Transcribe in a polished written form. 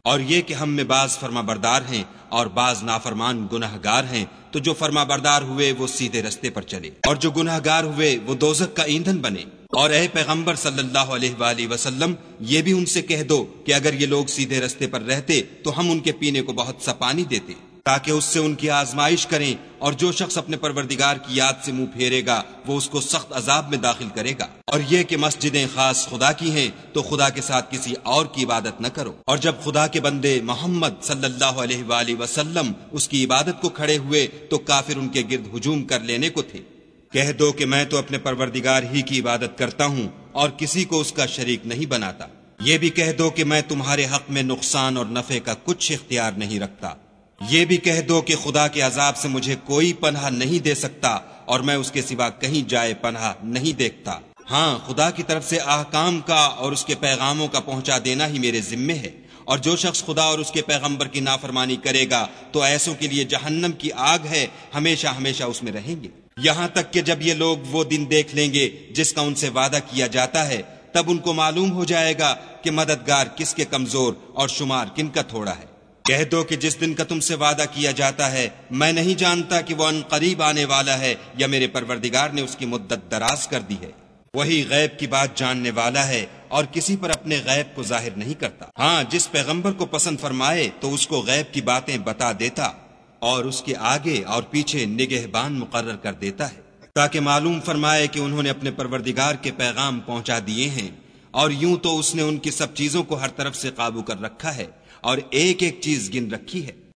اور یہ کہ ہم میں بعض فرما بردار ہیں اور بعض نافرمان گناہگار ہیں، تو جو فرما بردار ہوئے وہ سیدھے رستے پر چلے، اور جو گناہگار ہوئے وہ دوزخ کا ایندھن بنے۔ اور اے پیغمبر صلی اللہ علیہ وآلہ وسلم، یہ بھی ان سے کہہ دو کہ اگر یہ لوگ سیدھے رستے پر رہتے تو ہم ان کے پینے کو بہت سا پانی دیتے تاکہ اس سے ان کی آزمائش کریں، اور جو شخص اپنے پروردگار کی یاد سے منہ پھیرے گا وہ اس کو سخت عذاب میں داخل کرے گا۔ اور یہ کہ مسجدیں خاص خدا کی ہیں تو خدا کے ساتھ کسی اور کی عبادت نہ کرو۔ اور جب خدا کے بندے محمد صلی اللہ علیہ وآلہ وسلم اس کی عبادت کو کھڑے ہوئے تو کافر ان کے گرد ہجوم کر لینے کو تھے۔ کہہ دو کہ میں تو اپنے پروردگار ہی کی عبادت کرتا ہوں اور کسی کو اس کا شریک نہیں بناتا۔ یہ بھی کہہ دو کہ میں تمہارے حق میں نقصان اور نفع کا کچھ اختیار نہیں رکھتا۔ یہ بھی کہہ دو کہ خدا کے عذاب سے مجھے کوئی پناہ نہیں دے سکتا اور میں اس کے سوا کہیں جائے پناہ نہیں دیکھتا۔ ہاں، خدا کی طرف سے احکام کا اور اس کے پیغاموں کا پہنچا دینا ہی میرے ذمے ہے، اور جو شخص خدا اور اس کے پیغمبر کی نافرمانی کرے گا تو ایسوں کے لیے جہنم کی آگ ہے، ہمیشہ ہمیشہ اس میں رہیں گے، یہاں تک کہ جب یہ لوگ وہ دن دیکھ لیں گے جس کا ان سے وعدہ کیا جاتا ہے، تب ان کو معلوم ہو جائے گا کہ مددگار کس کے کمزور اور شمار کن کا تھوڑا ہے۔ کہہ دو کہ جس دن کا تم سے وعدہ کیا جاتا ہے میں نہیں جانتا کہ وہ ان قریب آنے والا ہے یا میرے پروردگار نے اس کی مدت دراز کر دی ہے۔ وہی غیب کی بات جاننے والا ہے اور کسی پر اپنے غیب کو ظاہر نہیں کرتا۔ ہاں، جس پیغمبر کو پسند فرمائے تو اس کو غیب کی باتیں بتا دیتا اور اس کے آگے اور پیچھے نگہبان مقرر کر دیتا ہے تاکہ معلوم فرمائے کہ انہوں نے اپنے پروردگار کے پیغام پہنچا دیے ہیں، اور یوں تو اس نے ان کی سب چیزوں کو ہر طرف سے قابو کر رکھا ہے اور ایک ایک چیز گن رکھی ہے۔